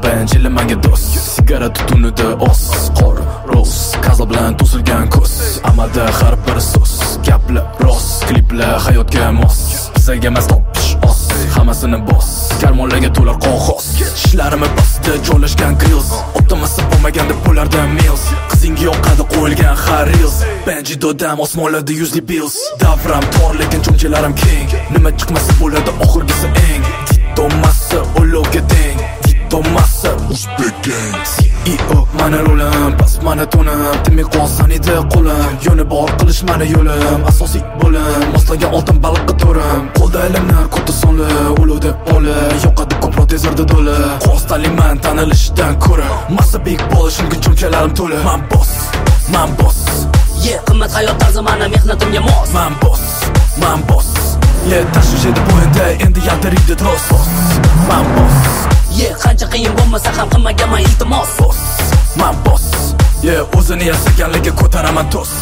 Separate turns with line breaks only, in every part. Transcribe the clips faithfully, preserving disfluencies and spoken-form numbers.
Benjili manga do'st, sigara tutunida os, qor, roz, kaza bilan to'silgan ko'z. Amalda har bir so'z, gaplar rost, kliplar hayotga mos. Bizaga emas topish os, hammasini bos. Karmonlarga to'lar qog'oz. Ishlarimni bosdi joylashgan grills. Optimasi bo'lmaganda bo'lardi meals. Qizingga yoqadi qo'yilgan har reels. Benji dodam osmonlarda yuzli bills. Davram tor lekin cho'mchalarim keng. Nima chiqmasa bo'ladi oxirgisi eng. Tomasa ulovga teng. Tomasa Uzbek gang C E O mana rolim, pas mana to'nim. Timi qolsan edi qo'lim. Yo'ni bor qilish mana yo'lim. Asosiy bo'lim, moslagan oltin baliqqa to'rim. Qo'lda ilmlar ko'ta sonli, ulug' deb oli. Yoqadi ko'proq tezarda do'li. Qostaliman tanilishdan ko'ra. Massa big bo'lish uchun cho'mchalarim to'la. Man boss, man boss.
Yeah, qimmat hayot tarzi mana mehnatimga mos.
Man boss, man boss. Yeah, tashvish edi bo'yinda endi yaltiraydi tros. Man boss.
Yeah, qancha qiyin bo'lmasa ham qilmagaman iltimos.
Boss, man boss. Yeah, o'zini yasaganligiga ko'taraman to's.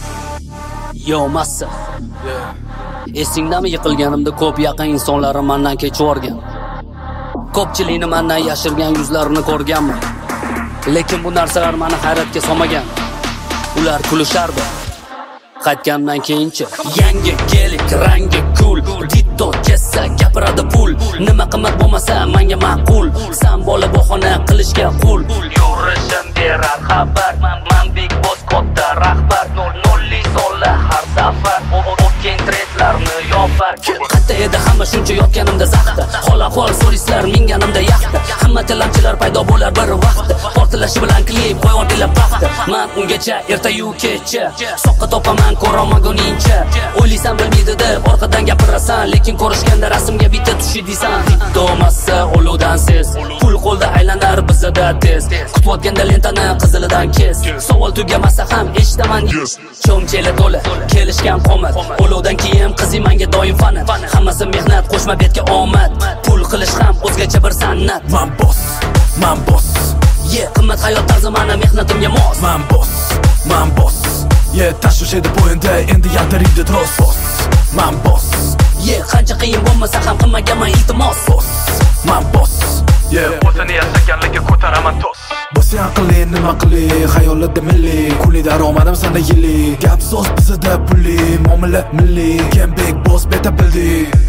Yo massa. Yeah. Esingdami yiqilganimda ko'p yaqin insonlarim mendan kechib o'rgan. Ko'pchilikni mendan yashirgan yuzlarini ko'rganman. Lekin bu narsalar meni hayratga solmagan. Ular kulishardi. Qaytgandan keyinchi yangi kelik, rangi cool. Ditto kessa gapiradi pul. Nima qimmat bo'lmasa menga ma'qul. San bola bahona qilishga qul. Yurishim berar xabar. Men big boss katta rahbar. nol nolli sola har safar. O'tgan trendlarni yopar. Qatta edi hamma shuncha yotganimda zaxta. Xola xol solistlar minganimda yaxta. Hamma talamchilar paydo bo'lar bir vaqtda. Portlashi bilan klip qo'yardilar paxta. Men ungacha ertayu kechcha soqqa topaman ko'ramaguningcha. O'ylaysan bilmaydi deb orqadan gapirasan, lekin ko'rishganda rasmga bitta tushi deysan. Tomasa oluvdan ses, pul qo'lda aylanar bizada tez. Kutayotganda lentani qizilidan kes. Savol tugamasa ham eshitaman. Cho'mchela to'la, kelishgan qomat. Oluvdan keyin qizi menga doim fani. Hammasi mehnat, qo'shma betga omad. Pul qilish ham o'zgacha bir san'at.
Man boss, man boss.
Yeah, qimmat hayot tarzi mana mehnatimga mos.
Man boss, man boss. Yeah, tashvish edi bo'yinda endi yaltiraydi tros. Boss, man boss.
Yeah, qancha qiyin bo'lmasa ham qilmagaman iltimos.
Boss, man boss. Yeah, o'zini yasaganligiga ko'taraman to's. Boss aqli nima qili, xayolida milliy. Kuli daromadim sanda yilli. Gap so'z bizda pulli, muomala milliy. Kim big boss beta bildi.